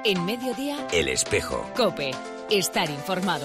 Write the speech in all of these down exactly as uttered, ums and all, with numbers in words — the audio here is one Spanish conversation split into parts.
En Mediodía, El Espejo. COPE. Estar informado.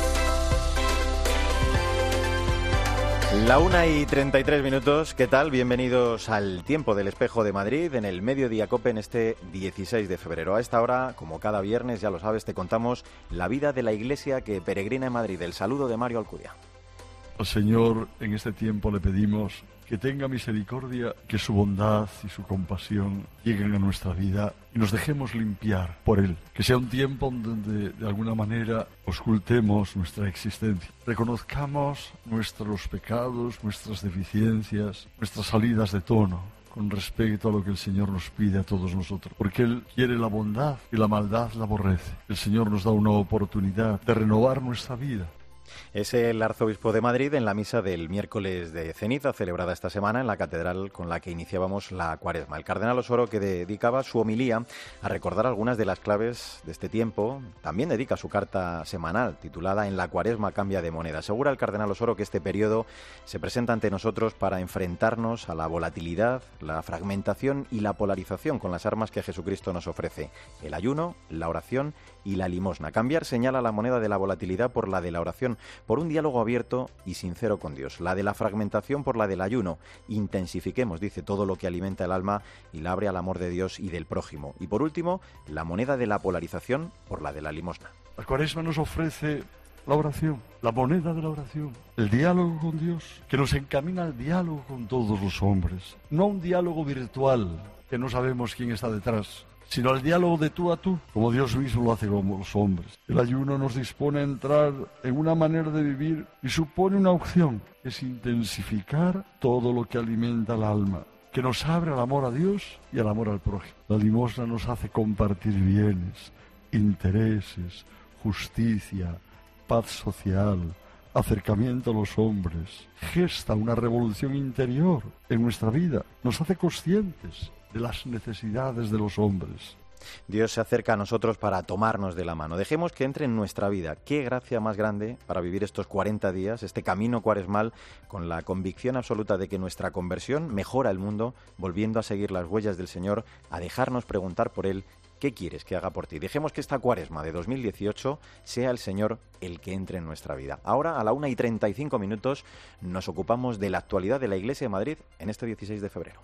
La una y treinta y tres minutos, ¿qué tal? Bienvenidos al Tiempo del Espejo de Madrid en el Mediodía COPE en este dieciséis de febrero. A esta hora, como cada viernes, ya lo sabes, te contamos la vida de la iglesia que peregrina en Madrid. El saludo de Mario Alcudia. Al Señor, en este tiempo le pedimos que tenga misericordia, que su bondad y su compasión lleguen a nuestra vida y nos dejemos limpiar por Él. Que sea un tiempo donde de alguna manera auscultemos nuestra existencia, reconozcamos nuestros pecados, nuestras deficiencias, nuestras salidas de tono con respecto a lo que el Señor nos pide a todos nosotros, porque Él quiere la bondad y la maldad la aborrece. El Señor nos da una oportunidad de renovar nuestra vida. Es el arzobispo de Madrid en la misa del miércoles de ceniza, celebrada esta semana en la catedral con la que iniciábamos la cuaresma. El cardenal Osoro, que dedicaba su homilía a recordar algunas de las claves de este tiempo, también dedica su carta semanal titulada En la cuaresma cambia de moneda. Asegura el cardenal Osoro que este periodo se presenta ante nosotros para enfrentarnos a la volatilidad, la fragmentación y la polarización con las armas que Jesucristo nos ofrece: el ayuno, la oración y la limosna. Cambiar señala la moneda de la volatilidad por la de la oración, por un diálogo abierto y sincero con Dios, la de la fragmentación por la del ayuno. Intensifiquemos, dice, todo lo que alimenta el alma y la abre al amor de Dios y del prójimo. Y por último, la moneda de la polarización por la de la limosna. La cuaresma nos ofrece la oración, la moneda de la oración, el diálogo con Dios, que nos encamina al diálogo con todos los hombres. No un diálogo virtual, que no sabemos quién está detrás, sino al diálogo de tú a tú, como Dios mismo lo hace con los hombres. El ayuno nos dispone a entrar en una manera de vivir y supone una opción, es intensificar todo lo que alimenta el alma, que nos abre al amor a Dios y al amor al prójimo. La limosna nos hace compartir bienes, intereses, justicia, paz social, acercamiento a los hombres. Gesta una revolución interior en nuestra vida, nos hace conscientes de las necesidades de los hombres. Dios se acerca a nosotros para tomarnos de la mano. Dejemos que entre en nuestra vida. Qué gracia más grande para vivir estos cuarenta días, este camino cuaresmal, con la convicción absoluta de que nuestra conversión mejora el mundo, volviendo a seguir las huellas del Señor, a dejarnos preguntar por Él: ¿qué quieres que haga por ti? Dejemos que esta cuaresma de dos mil dieciocho sea el Señor el que entre en nuestra vida. Ahora, a la una y treinta y cinco minutos, nos ocupamos de la actualidad de la Iglesia de Madrid en este dieciséis de febrero.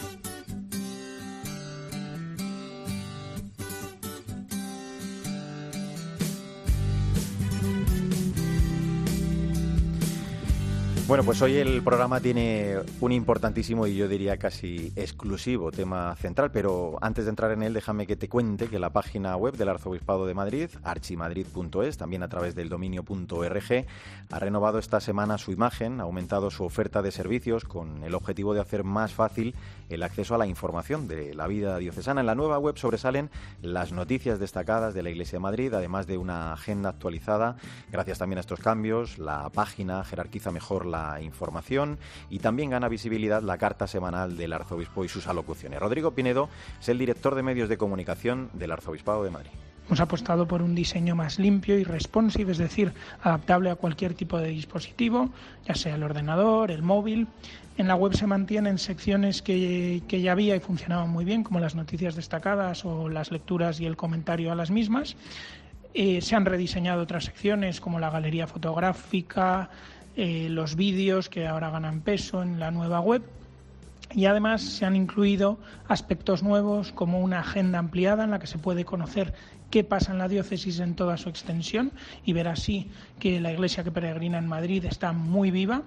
Bueno, pues hoy el programa tiene un importantísimo y yo diría casi exclusivo tema central, pero antes de entrar en él, déjame que te cuente que la página web del Arzobispado de Madrid, archimadrid punto es, también a través del dominio .org, ha renovado esta semana su imagen, ha aumentado su oferta de servicios con el objetivo de hacer más fácil el acceso a la información de la vida diocesana. En la nueva web sobresalen las noticias destacadas de la Iglesia de Madrid, además de una agenda actualizada. Gracias también a estos cambios, la página jerarquiza mejor la información y también gana visibilidad la carta semanal del arzobispo y sus alocuciones. Rodrigo Pinedo es el director de medios de comunicación del Arzobispado de Madrid. Hemos apostado por un diseño más limpio y responsive, es decir, adaptable a cualquier tipo de dispositivo, ya sea el ordenador, el móvil. En la web se mantienen secciones que, que ya había y funcionaban muy bien, como las noticias destacadas o las lecturas y el comentario a las mismas. Eh, se han rediseñado otras secciones como la galería fotográfica, eh, los vídeos que ahora ganan peso en la nueva web. Y además se han incluido aspectos nuevos como una agenda ampliada en la que se puede conocer qué pasa en la diócesis en toda su extensión y ver así que la Iglesia que peregrina en Madrid está muy viva.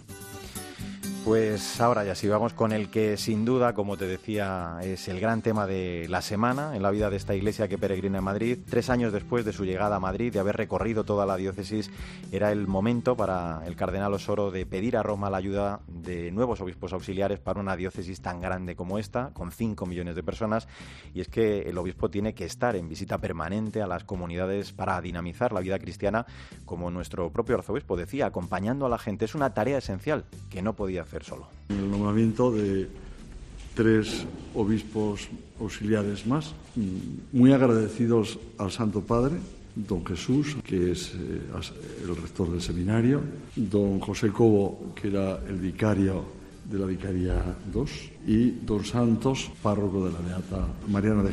Pues ahora ya sí, vamos con el que sin duda, como te decía, es el gran tema de la semana en la vida de esta iglesia que peregrina en Madrid. Tres años después de su llegada a Madrid, de haber recorrido toda la diócesis, era el momento para el cardenal Osoro de pedir a Roma la ayuda de nuevos obispos auxiliares para una diócesis tan grande como esta, con cinco millones de personas. Y es que el obispo tiene que estar en visita permanente a las comunidades para dinamizar la vida cristiana, como nuestro propio arzobispo decía, acompañando a la gente. Es una tarea esencial que no podía hacer solo. El nombramiento de tres obispos auxiliares más, muy agradecidos al Santo Padre, don Jesús, que es eh, el rector del seminario, don José Cobo, que era el vicario de la Vicaría dos, y don Santos, párroco de la Beata Mariana de Jesús.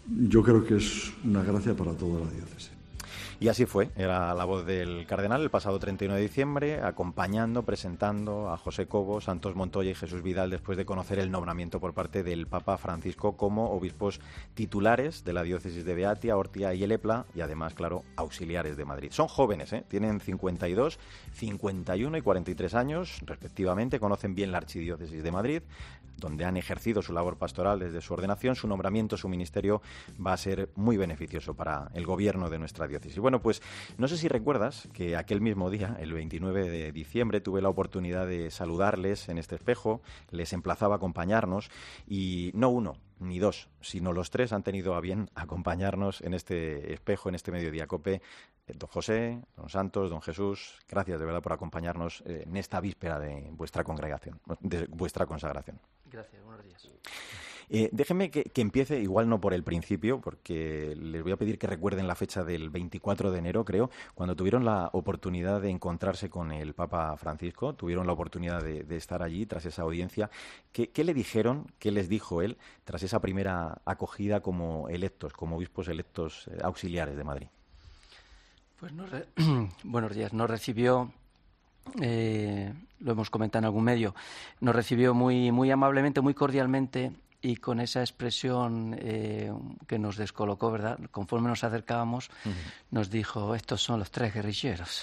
yo creo que es una gracia para toda la diócesis. Y así fue, era la voz del cardenal el pasado treinta y uno de diciembre, acompañando, presentando a José Cobo, Santos Montoya y Jesús Vidal después de conocer el nombramiento por parte del Papa Francisco como obispos titulares de la diócesis de Beatia, Ortia y Elepla y además, claro, auxiliares de Madrid. Son jóvenes, ¿eh? Tienen cincuenta y dos, cincuenta y uno y cuarenta y tres años respectivamente, conocen bien la archidiócesis de Madrid, donde han ejercido su labor pastoral desde su ordenación. Su nombramiento, su ministerio va a ser muy beneficioso para el gobierno de nuestra diócesis. Bueno, pues no sé si recuerdas que aquel mismo día, el veintinueve de diciembre, tuve la oportunidad de saludarles en este espejo, les emplazaba a acompañarnos y no uno ni dos, sino los tres han tenido a bien acompañarnos en este espejo, en este Mediodía Cope. Don José, don Santos, don Jesús, gracias de verdad por acompañarnos en esta víspera de vuestra congregación, de vuestra consagración. Gracias, buenos días. Eh, déjenme que, que empiece, igual no por el principio, porque les voy a pedir que recuerden la fecha del veinticuatro de enero, creo, cuando tuvieron la oportunidad de encontrarse con el Papa Francisco, tuvieron la oportunidad de, de estar allí tras esa audiencia. ¿Qué, qué le dijeron, qué les dijo él tras esa primera acogida como electos, como obispos electos eh, auxiliares de Madrid? Pues nos re... buenos días, nos recibió... Eh, lo hemos comentado en algún medio, nos recibió muy, muy amablemente, muy cordialmente y con esa expresión eh, que nos descolocó, ¿verdad? Conforme nos acercábamos, uh-huh. nos dijo, estos son los tres guerrilleros.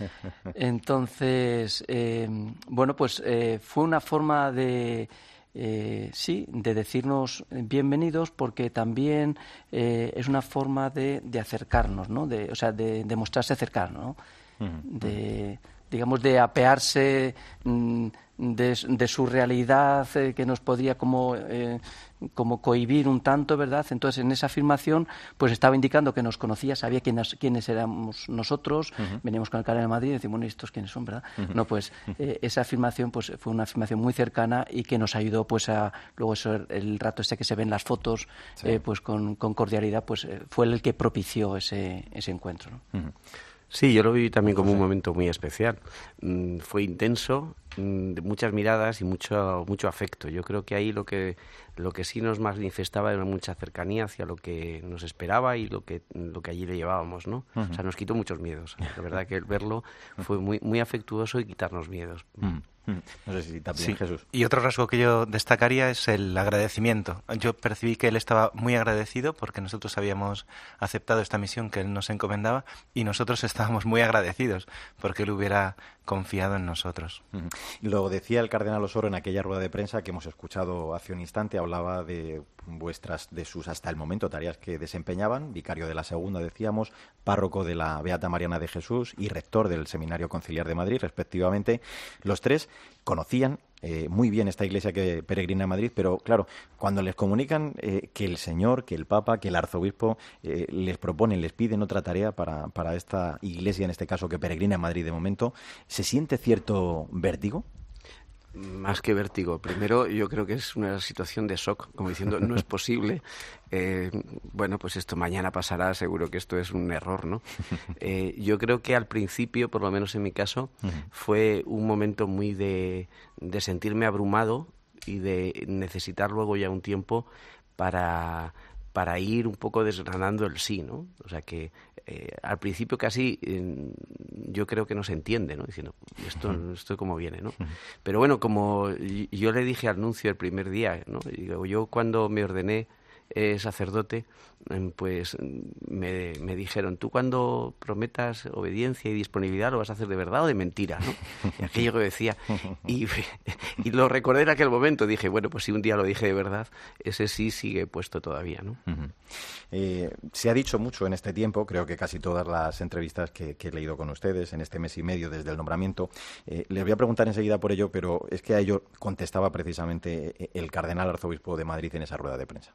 Entonces, eh, bueno, pues eh, fue una forma de... Eh, sí, de decirnos bienvenidos, porque también eh, es una forma de, de acercarnos, ¿no? De, o sea, de, de mostrarse cercano, ¿no? Uh-huh. De... digamos, de apearse mm, de, de su realidad eh, que nos podría como, eh, como cohibir un tanto, ¿verdad? Entonces, en esa afirmación, pues estaba indicando que nos conocía, sabía quiénes, quiénes éramos nosotros, uh-huh. veníamos con el cardenal de Madrid y decimos, bueno, ¿estos quiénes son, verdad? Uh-huh. No, pues eh, esa afirmación pues fue una afirmación muy cercana y que nos ayudó, pues, a, luego eso, el rato este que se ve en las fotos, sí. eh, pues con, con cordialidad, pues eh, fue el que propició ese, ese encuentro, ¿no? Uh-huh. Sí, yo lo viví también como un momento muy especial. Mm, fue intenso, mm, de muchas miradas y mucho mucho afecto. Yo creo que ahí lo que lo que sí nos manifestaba era mucha cercanía hacia lo que nos esperaba y lo que lo que allí le llevábamos, ¿no? Uh-huh. O sea, nos quitó muchos miedos. La verdad que el verlo fue muy muy afectuoso y quitarnos miedos. Uh-huh. No sé si también, sí. Jesús. Y otro rasgo que yo destacaría es el agradecimiento. Yo percibí que él estaba muy agradecido porque nosotros habíamos aceptado esta misión que él nos encomendaba y nosotros estábamos muy agradecidos porque él hubiera confiado en nosotros. Uh-huh. Lo decía el cardenal Osoro en aquella rueda de prensa que hemos escuchado hace un instante, hablaba de vuestras, de sus hasta el momento tareas que desempeñaban, vicario de la Segunda, decíamos, párroco de la Beata Mariana de Jesús y rector del Seminario Conciliar de Madrid, respectivamente. Los tres conocían eh, muy bien esta iglesia que peregrina a Madrid, pero claro, cuando les comunican eh, que el Señor, que el Papa, que el Arzobispo eh, les proponen, les piden otra tarea para, para esta iglesia, en este caso que peregrina a Madrid de momento, ¿se siente cierto vértigo? Más que vértigo. Primero, yo creo que es una situación de shock, como diciendo, no es posible. Eh, bueno, pues esto mañana pasará, seguro que esto es un error, ¿no? Eh, yo creo que al principio, por lo menos en mi caso, uh-huh. fue un momento muy de, de sentirme abrumado y de necesitar luego ya un tiempo para... para ir un poco desgranando el sí, ¿no? O sea que eh, al principio casi eh, yo creo que no se entiende, ¿no? Diciendo, esto, esto cómo viene, ¿no? Pero bueno, como yo le dije al nuncio el primer día, ¿no? Digo, yo cuando me ordené eh, sacerdote, pues me, me dijeron, tú cuando prometas obediencia y disponibilidad lo vas a hacer de verdad o de mentira, ¿no? Y aquello que decía, y, y lo recordé en aquel momento, dije, bueno, pues si un día lo dije de verdad, ese sí sigue puesto todavía, ¿no? Uh-huh. Eh, se ha dicho mucho en este tiempo, creo que casi todas las entrevistas que, que he leído con ustedes en este mes y medio desde el nombramiento, eh, les voy a preguntar enseguida por ello, pero es que a ello contestaba precisamente el cardenal arzobispo de Madrid en esa rueda de prensa.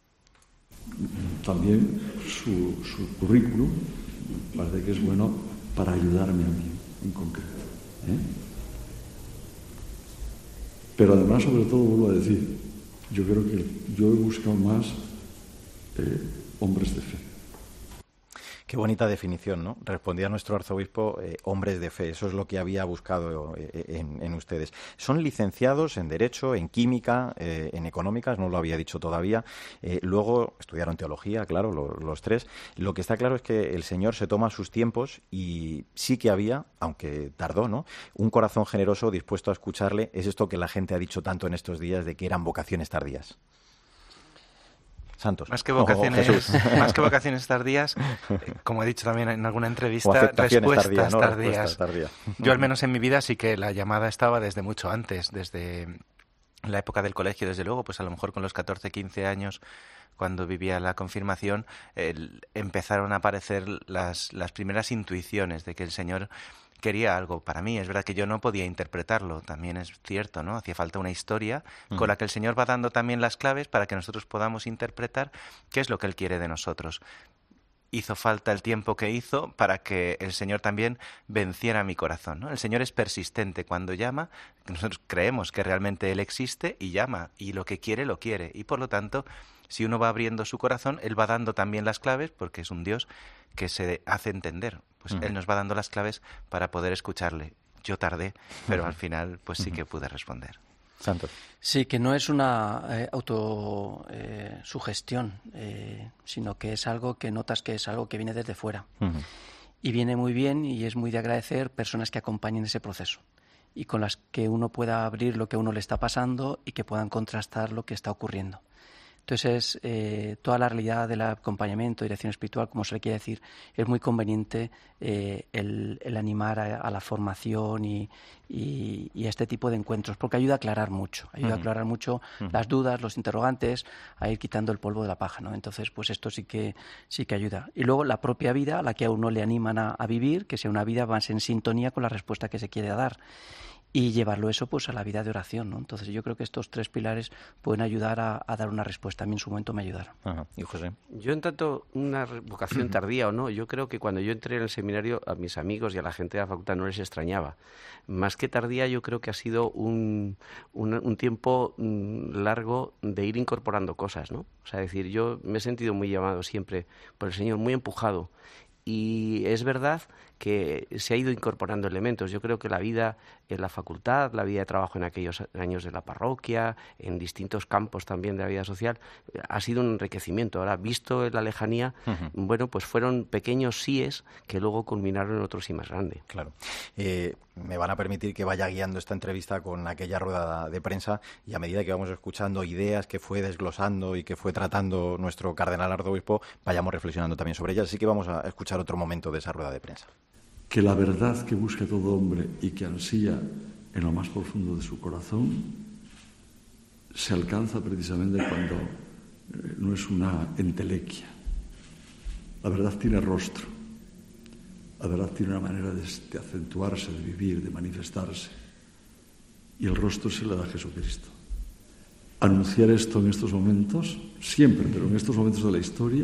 También su, su currículum parece que es bueno para ayudarme a mí en concreto, ¿eh? Pero además, sobre todo, vuelvo a decir, yo creo que yo he buscado más eh, hombres de fe. Qué bonita definición, ¿no? Respondía nuestro arzobispo, eh, hombres de fe. Eso es lo que había buscado eh, en, en ustedes. Son licenciados en Derecho, en Química, eh, en Económicas, no lo había dicho todavía. Eh, luego estudiaron Teología, claro, lo, los tres. Lo que está claro es que el Señor se toma sus tiempos y sí que había, aunque tardó, ¿no?, un corazón generoso dispuesto a escucharle. Es esto que la gente ha dicho tanto en estos días de que eran vocaciones tardías. Santos. Más que vocaciones, oh, más que vocaciones tardías, eh, como he dicho también en alguna entrevista, respuestas tardía, ¿no? tardías. Respuestas tardías. Yo al menos en mi vida sí que la llamada estaba desde mucho antes, desde la época del colegio, desde luego, pues a lo mejor con los catorce, quince años, cuando vivía la confirmación, el, empezaron a aparecer las, las primeras intuiciones de que el Señor quería algo para mí. Es verdad que yo no podía interpretarlo, también es cierto, ¿no? Hacía falta una historia uh-huh. con la que el Señor va dando también las claves para que nosotros podamos interpretar qué es lo que Él quiere de nosotros. Hizo falta el tiempo que hizo para que el Señor también venciera mi corazón, ¿no? El Señor es persistente cuando llama, nosotros creemos que realmente Él existe y llama, y lo que quiere, lo quiere. Y por lo tanto, si uno va abriendo su corazón, Él va dando también las claves, porque es un Dios que se hace entender. Pues uh-huh. Él nos va dando las claves para poder escucharle. Yo tardé, pero uh-huh. al final pues sí que pude responder. Santos. Sí, que no es una eh, autosugestión, eh, eh, sino que es algo que notas que es algo que viene desde fuera. Uh-huh. Y viene muy bien y es muy de agradecer personas que acompañen ese proceso y con las que uno pueda abrir lo que a uno le está pasando y que puedan contrastar lo que está ocurriendo. Entonces, eh, toda la realidad del acompañamiento, dirección espiritual, como se le quiere decir, es muy conveniente eh, el, el animar a, a la formación y, y, y a este tipo de encuentros, porque ayuda a aclarar mucho, ayuda uh-huh. a aclarar mucho uh-huh. las dudas, los interrogantes, a ir quitando el polvo de la paja, ¿no? Entonces, pues esto sí que sí que ayuda. Y luego la propia vida, a la que a uno le animan a, a vivir, que sea una vida más en sintonía con la respuesta que se quiere dar. Y llevarlo eso pues a la vida de oración, ¿no? Entonces yo creo que estos tres pilares pueden ayudar a, a dar una respuesta. A mí en su momento me ayudaron. Ajá. ¿Y José? Yo en tanto una vocación tardía o no, yo creo que cuando yo entré en el seminario a mis amigos y a la gente de la facultad no les extrañaba. Más que tardía, yo creo que ha sido un, un, un tiempo largo de ir incorporando cosas, ¿no? O sea, decir, yo me he sentido muy llamado siempre por el Señor, muy empujado. Y es verdad que se ha ido incorporando elementos. Yo creo que la vida en la facultad, la vida de trabajo en aquellos años de la parroquia, en distintos campos también de la vida social, ha sido un enriquecimiento. Ahora, visto en la lejanía, uh-huh. bueno, pues fueron pequeños síes que luego culminaron en otro sí más grande. Claro. Eh, me van a permitir que vaya guiando esta entrevista con aquella rueda de prensa y a medida que vamos escuchando ideas que fue desglosando y que fue tratando nuestro cardenal arzobispo, vayamos reflexionando también sobre ellas. Así que vamos a escuchar otro momento de esa rueda de prensa. Que la verdad que busca todo hombre y que ansía en lo más profundo de su corazón se alcanza precisamente cuando eh, no es una entelequia. La verdad tiene rostro, la verdad tiene una manera de, de acentuarse, de vivir, de manifestarse, y el rostro se le da a Jesucristo. Anunciar esto en estos momentos, siempre, pero en estos momentos de la historia,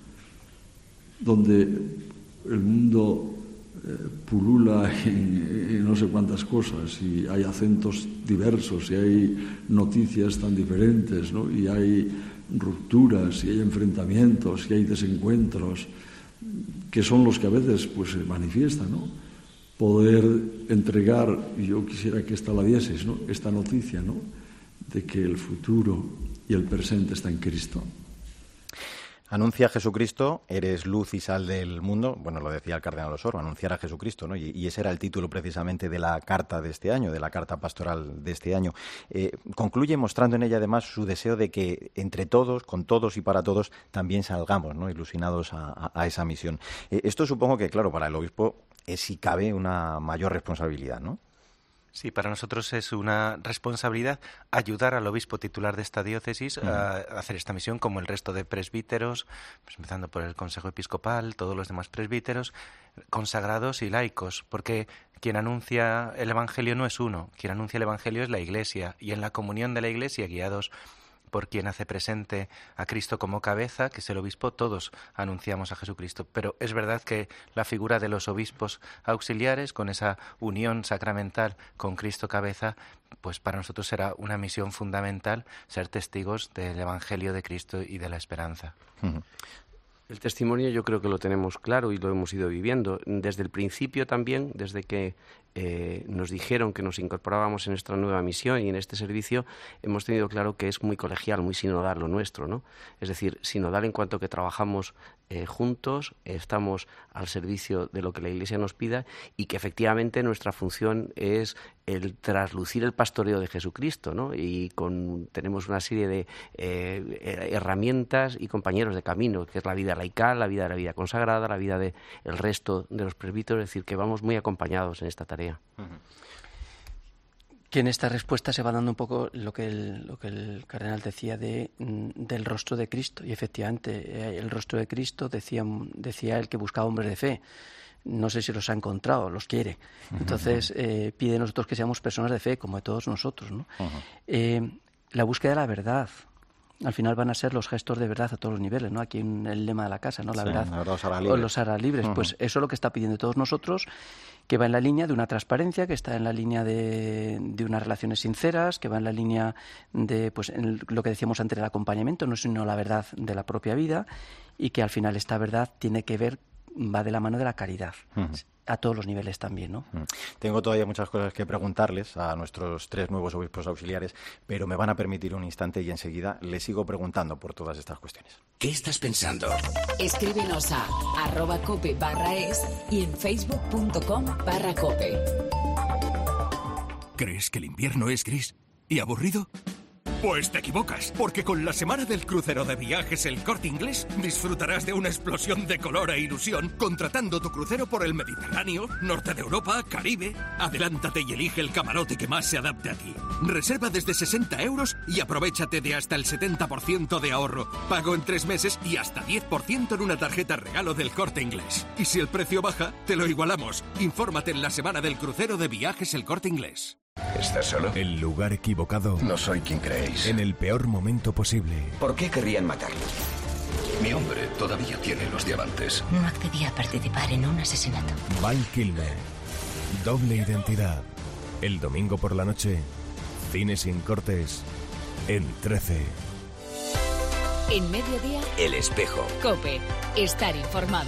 donde el mundo eh, pulula en, en no sé cuántas cosas y hay acentos diversos y hay noticias tan diferentes, ¿no? Y hay rupturas y hay enfrentamientos y hay desencuentros que son los que a veces pues se manifiestan, ¿no? Poder entregar, y yo quisiera que esta la dieses, ¿no?, esta noticia, ¿no?, de que el futuro y el presente está en Cristo. Anuncia a Jesucristo, eres luz y sal del mundo. Bueno, lo decía el cardenal Osoro, anunciar a Jesucristo, ¿no? Y, y ese era el título precisamente de la carta de este año, de la carta pastoral de este año. Eh, concluye mostrando en ella además su deseo de que entre todos, con todos y para todos, también salgamos, ¿no?, ilusionados a, a, a esa misión. Eh, esto supongo que, claro, para el obispo es, si cabe, una mayor responsabilidad, ¿no? Sí, para nosotros es una responsabilidad ayudar al obispo titular de esta diócesis uh-huh. a hacer esta misión, como el resto de presbíteros, pues empezando por el Consejo Episcopal, todos los demás presbíteros, consagrados y laicos, porque quien anuncia el Evangelio no es uno, quien anuncia el Evangelio es la Iglesia, y en la comunión de la Iglesia, guiados por quien hace presente a Cristo como cabeza, que es el obispo, todos anunciamos a Jesucristo. Pero es verdad que la figura de los obispos auxiliares, con esa unión sacramental con Cristo cabeza, pues para nosotros será una misión fundamental ser testigos del Evangelio de Cristo y de la esperanza. Uh-huh. El testimonio yo creo que lo tenemos claro y lo hemos ido viviendo. Desde el principio también, desde que eh, nos dijeron que nos incorporábamos en nuestra nueva misión y en este servicio, hemos tenido claro que es muy colegial, muy sinodal lo nuestro, ¿no? Es decir, sinodal en cuanto que trabajamos eh, juntos, estamos al servicio de lo que la Iglesia nos pida y que efectivamente nuestra función es el traslucir el pastoreo de Jesucristo, ¿no? Y con, tenemos una serie de eh, herramientas y compañeros de camino, que es la vida laical, la vida de la vida consagrada, la vida del resto de los presbíteros, es decir, que vamos muy acompañados en esta tarea. Uh-huh. Que en esta respuesta se va dando un poco lo que el, lo que el cardenal decía de, del rostro de Cristo, y efectivamente el rostro de Cristo decía, decía él que buscaba hombres de fe. No sé si los ha encontrado, los quiere. Entonces eh, pide a nosotros que seamos personas de fe, como de todos nosotros, ¿no? Uh-huh. Eh, la búsqueda de la verdad. Al final van a ser los gestos de verdad a todos los niveles, ¿no? Aquí en el lema de la casa, ¿no? La sí, verdad. La verdad os hará libres. O los hará libres. Uh-huh. Pues eso es lo que está pidiendo todos nosotros, que va en la línea de una transparencia, que está en la línea de, de unas relaciones sinceras, que va en la línea de, pues, en lo que decíamos antes, el acompañamiento, no sino la verdad de la propia vida, y que al final esta verdad tiene que ver, va de la mano de la caridad. Uh-huh. A todos los niveles también, ¿no? Tengo todavía muchas cosas que preguntarles a nuestros tres nuevos obispos auxiliares, pero me van a permitir un instante y enseguida les sigo preguntando por todas estas cuestiones. ¿Qué estás pensando? Escríbenos a arroba cope barra es y en facebook.com barra cope. ¿Crees que el invierno es gris y aburrido? Pues te equivocas, porque con la semana del crucero de viajes El Corte Inglés disfrutarás de una explosión de color e ilusión contratando tu crucero por el Mediterráneo, norte de Europa, Caribe. Adelántate y elige el camarote que más se adapte a ti. Reserva desde sesenta euros y aprovéchate de hasta el setenta por ciento de ahorro. Pago en tres meses y hasta diez por ciento en una tarjeta regalo del Corte Inglés. Y si el precio baja, te lo igualamos. Infórmate en la semana del crucero de viajes El Corte Inglés. ¿Estás solo? El lugar equivocado. No soy quien creéis. En el peor momento posible. ¿Por qué querrían matarlo? Mi hombre todavía tiene los diamantes. No accedí a participar en un asesinato. Val Kilmer. Doble identidad. El domingo por la noche. Cine sin cortes. En trece. En mediodía. El Espejo. COPE. Estar informado.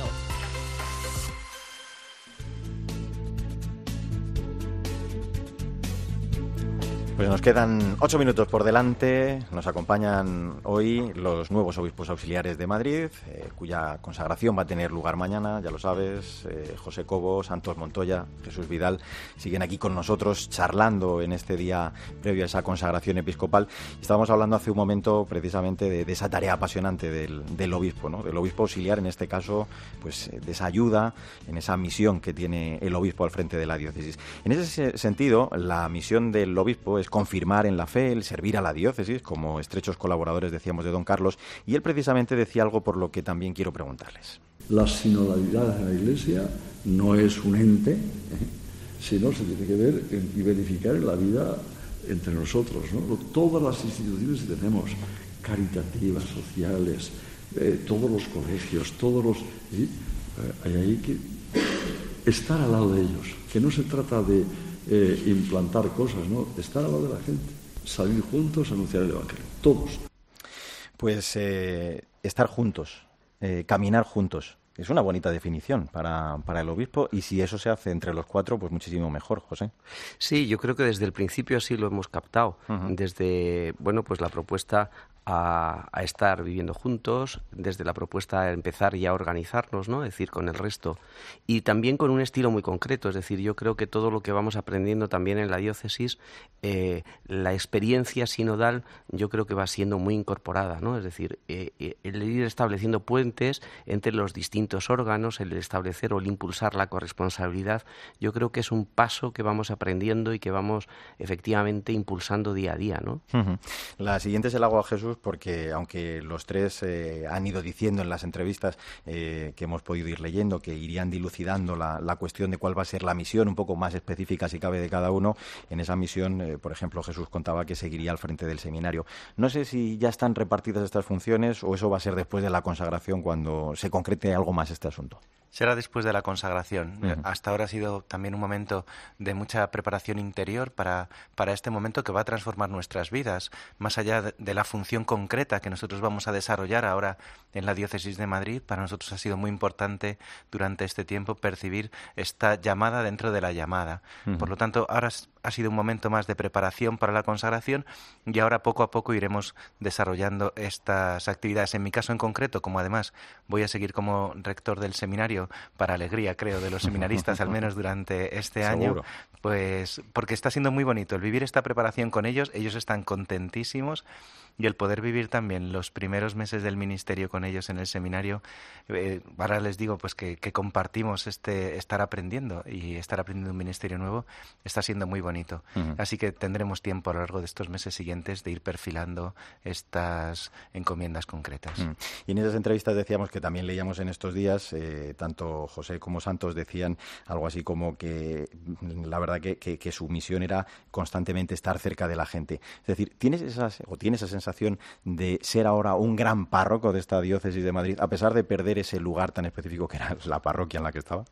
Pues nos quedan ocho minutos por delante. Nos acompañan hoy los nuevos obispos auxiliares de Madrid, eh, cuya consagración va a tener lugar mañana, ya lo sabes. Eh, José Cobo, Santos Montoya, Jesús Vidal siguen aquí con nosotros charlando en este día previo a esa consagración episcopal. Estábamos hablando hace un momento precisamente de, de esa tarea apasionante del, del obispo, ¿no? Del obispo auxiliar, en este caso, pues de esa ayuda, en esa misión que tiene el obispo al frente de la diócesis. En ese sentido, la misión del obispo es confirmar en la fe, el servir a la diócesis, como estrechos colaboradores, decíamos, de don Carlos, y él precisamente decía algo por lo que también quiero preguntarles. La sinodalidad de la Iglesia no es un ente, ¿eh? sino se tiene que ver y verificar en la vida entre nosotros, ¿no? Todas las instituciones que tenemos, caritativas, sociales, eh, todos los colegios, todos los... ¿sí? Eh, hay ahí que estar al lado de ellos, que no se trata de Eh, implantar cosas, ¿no? Estar al lado de la gente, salir juntos, anunciar el Evangelio, todos. Pues eh, estar juntos, eh, caminar juntos, es una bonita definición para, para el obispo, y si eso se hace entre los cuatro, pues muchísimo mejor, José. Sí, yo creo que desde el principio así lo hemos captado, uh-huh. desde, bueno, pues la propuesta A, a estar viviendo juntos, desde la propuesta a empezar ya a organizarnos, ¿no? Es decir, con el resto. Y también con un estilo muy concreto, es decir, yo creo que todo lo que vamos aprendiendo también en la diócesis, eh, la experiencia sinodal, yo creo que va siendo muy incorporada, ¿no? Es decir, eh, el ir estableciendo puentes entre los distintos órganos, el establecer o el impulsar la corresponsabilidad, yo creo que es un paso que vamos aprendiendo y que vamos efectivamente impulsando día a día, ¿no? Uh-huh. La siguiente se la hago a Jesús, porque aunque los tres eh, han ido diciendo en las entrevistas eh, que hemos podido ir leyendo que irían dilucidando la, la cuestión de cuál va a ser la misión un poco más específica si cabe de cada uno, en esa misión, eh, por ejemplo, Jesús contaba que seguiría al frente del seminario. No sé si ya están repartidas estas funciones o eso va a ser después de la consagración cuando se concrete algo más este asunto. Será después de la consagración. Uh-huh. Hasta ahora ha sido también un momento de mucha preparación interior para, para este momento que va a transformar nuestras vidas, más allá de, de la función concreta que nosotros vamos a desarrollar ahora en la Diócesis de Madrid. Para nosotros ha sido muy importante durante este tiempo percibir esta llamada dentro de la llamada. Uh-huh. Por lo tanto, ahora ha sido un momento más de preparación para la consagración y ahora poco a poco iremos desarrollando estas actividades. En mi caso en concreto, como además voy a seguir como rector del seminario, para alegría, creo, de los seminaristas, al menos durante este año, Seguro. Pues porque está siendo muy bonito el vivir esta preparación con ellos. Ellos están contentísimos y el poder vivir también los primeros meses del ministerio con ellos en el seminario. Eh, ahora les digo pues que, que compartimos este estar aprendiendo y estar aprendiendo un ministerio nuevo está siendo muy bonito. Uh-huh. Así que tendremos tiempo a lo largo de estos meses siguientes de ir perfilando estas encomiendas concretas. Uh-huh. Y en esas entrevistas decíamos que también leíamos en estos días, eh, tanto José como Santos decían algo así como que la verdad que, que, que su misión era constantemente estar cerca de la gente. Es decir, ¿tienes esas, o tienes esa sensación de ser ahora un gran párroco de esta diócesis de Madrid, a pesar de perder ese lugar tan específico que era la parroquia en la que estaba?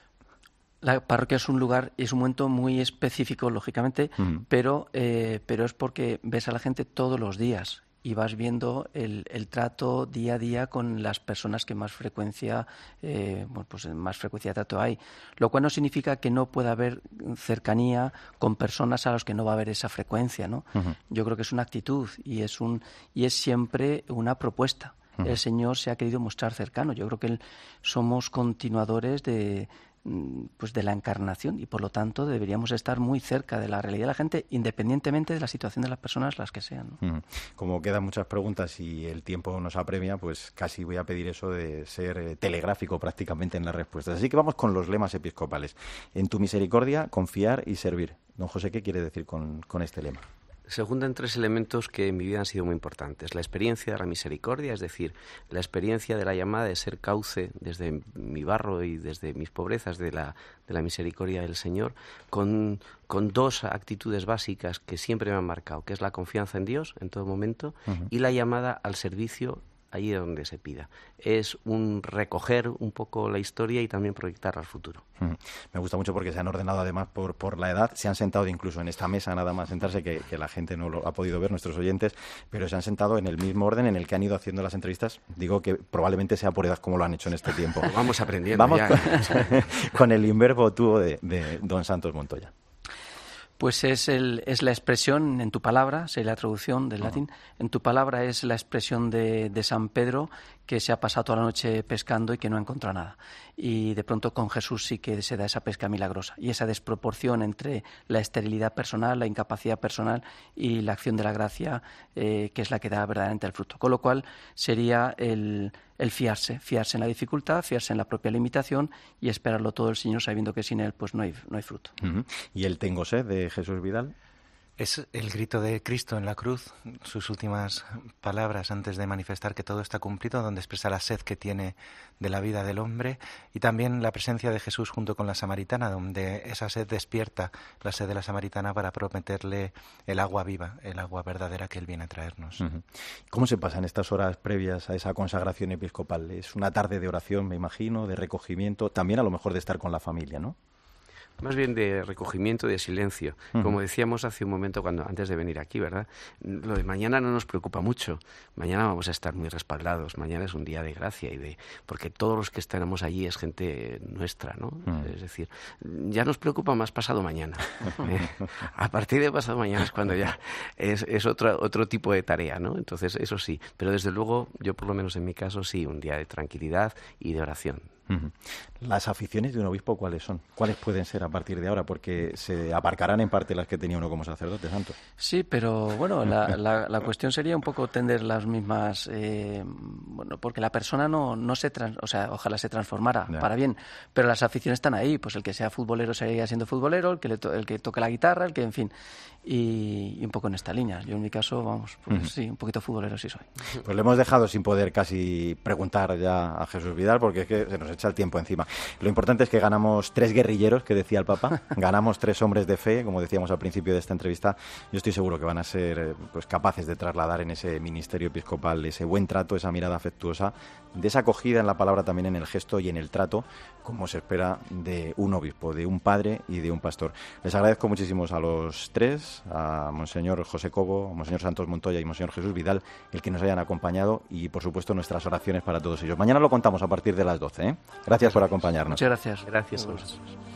La parroquia es un lugar y es un momento muy específico, lógicamente, uh-huh. pero, eh, pero es porque ves a la gente todos los días y vas viendo el, el trato día a día con las personas que más frecuencia, eh, bueno, pues más frecuencia de trato hay. Lo cual no significa que no pueda haber cercanía con personas a las que no va a haber esa frecuencia, ¿no? Uh-huh. Yo creo que es una actitud y es un y es siempre una propuesta. Uh-huh. El Señor se ha querido mostrar cercano. Yo creo que él, somos continuadores de pues de la encarnación y por lo tanto deberíamos estar muy cerca de la realidad de la gente independientemente de la situación de las personas las que sean, ¿no? Como quedan muchas preguntas y el tiempo nos apremia, pues casi voy a pedir eso de ser eh, telegráfico prácticamente en las respuestas. Así que vamos con los lemas episcopales. En tu misericordia, confiar y servir. Don José, ¿qué quiere decir con, con este lema? Se juntan tres elementos que en mi vida han sido muy importantes. La experiencia de la misericordia, es decir, la experiencia de la llamada de ser cauce desde mi barro y desde mis pobrezas de la, de la misericordia del Señor, con, con dos actitudes básicas que siempre me han marcado, que es la confianza en Dios en todo momento uh-huh. y la llamada al servicio allí donde se pida. Es un recoger un poco la historia y también proyectarla al futuro. Mm. Me gusta mucho porque se han ordenado además por, por la edad, se han sentado incluso en esta mesa nada más sentarse, que, que la gente no lo ha podido ver, nuestros oyentes, pero se han sentado en el mismo orden en el que han ido haciendo las entrevistas. Digo que probablemente sea por edad como lo han hecho en este tiempo. Vamos aprendiendo. Vamos ya. Con, con el inverbo tuo de, de don Santos Montoya. Pues es, el, es la expresión en tu palabra, sería la traducción del uh-huh. latín, en tu palabra es la expresión de, de San Pedro, que se ha pasado toda la noche pescando y que no ha encontrado nada. Y de pronto con Jesús sí que se da esa pesca milagrosa. Y esa desproporción entre la esterilidad personal, la incapacidad personal y la acción de la gracia, eh, que es la que da verdaderamente el fruto. Con lo cual sería el, el fiarse, fiarse en la dificultad, fiarse en la propia limitación y esperarlo todo el Señor sabiendo que sin Él pues no hay, no hay fruto. Uh-huh. ¿Y el tengo sed de Jesús Vidal? Es el grito de Cristo en la cruz, sus últimas palabras antes de manifestar que todo está cumplido, donde expresa la sed que tiene de la vida del hombre, y también la presencia de Jesús junto con la samaritana, donde esa sed despierta la sed de la samaritana para prometerle el agua viva, el agua verdadera que Él viene a traernos. Uh-huh. ¿Cómo se pasan estas horas previas a esa consagración episcopal? Es una tarde de oración, me imagino, de recogimiento, también a lo mejor de estar con la familia, ¿no? Más bien de recogimiento, de silencio. Uh-huh. Como decíamos hace un momento cuando antes de venir aquí, ¿verdad? Lo de mañana no nos preocupa mucho. Mañana vamos a estar muy respaldados. Mañana es un día de gracia y de porque todos los que estamos allí es gente nuestra, ¿no? Uh-huh. Es decir, ya nos preocupa más pasado mañana. eh, a partir de pasado mañana es cuando ya es, es otro, otro tipo de tarea, ¿no? Entonces, eso sí. Pero desde luego, yo por lo menos en mi caso, sí, un día de tranquilidad y de oración. Uh-huh. Las aficiones de un obispo, ¿cuáles son? ¿Cuáles pueden ser a partir de ahora? Porque se aparcarán en parte las que tenía uno como sacerdote santo. Sí, pero bueno, la, la, la cuestión sería un poco tender las mismas, eh, bueno, porque la persona no, no se, trans, o sea, ojalá se transformara ya. para bien, pero las aficiones están ahí, pues el que sea futbolero seguiría siendo futbolero, el que le to, el que toque la guitarra, el que, en fin, y, y un poco en esta línea. Yo en mi caso, vamos, pues uh-huh. sí, un poquito futbolero sí soy. Pues le hemos dejado sin poder casi preguntar ya a Jesús Vidal porque es que se nos echa el tiempo encima. Lo importante es que ganamos tres guerrilleros, que decía el Papa, ganamos tres hombres de fe, como decíamos al principio de esta entrevista. Yo estoy seguro que van a ser pues capaces de trasladar en ese ministerio episcopal ese buen trato, esa mirada afectuosa, de esa acogida en la palabra, también en el gesto y en el trato, como se espera de un obispo, de un padre y de un pastor. Les agradezco muchísimo a los tres, a Monseñor José Cobo, a Monseñor Santos Montoya y Monseñor Jesús Vidal, el que nos hayan acompañado y, por supuesto, nuestras oraciones para todos ellos. Mañana lo contamos a partir de las doce, ¿eh? Gracias por acompañarnos. Muchas gracias. Gracias a vosotros.